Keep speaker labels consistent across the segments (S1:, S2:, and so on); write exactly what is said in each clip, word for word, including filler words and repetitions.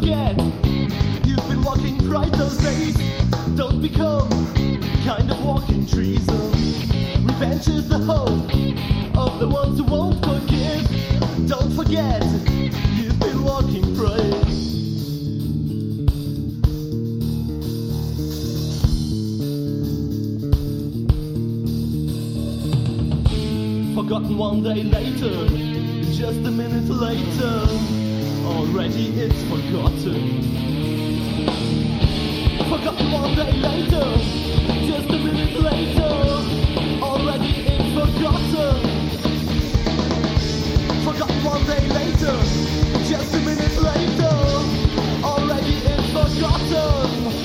S1: forget. You've been walking right those days. Don't become kind of walking treason. Revenge is the hope of the ones who won't forgive. Don't forget, you've been walking prey. Forgotten one day later, just a minute later, already it's forgotten. Forgotten one day later, just a minute later, already it's forgotten. Forgotten one day later, just a minute later, already it's forgotten.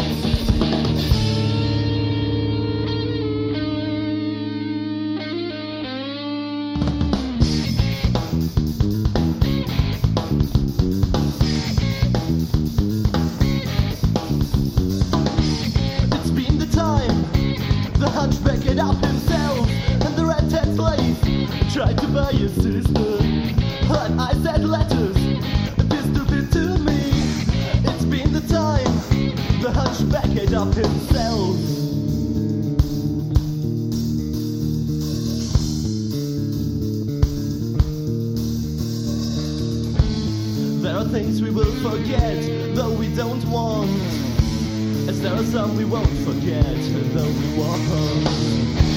S1: Hunchback it up himself, and the red-tailed slave tried to buy his sister. But I sent letters, this took it to me. It's been the time, the hunchback ate up himself. There are things we will forget, though we don't want. As there are some we won't forget, though we want.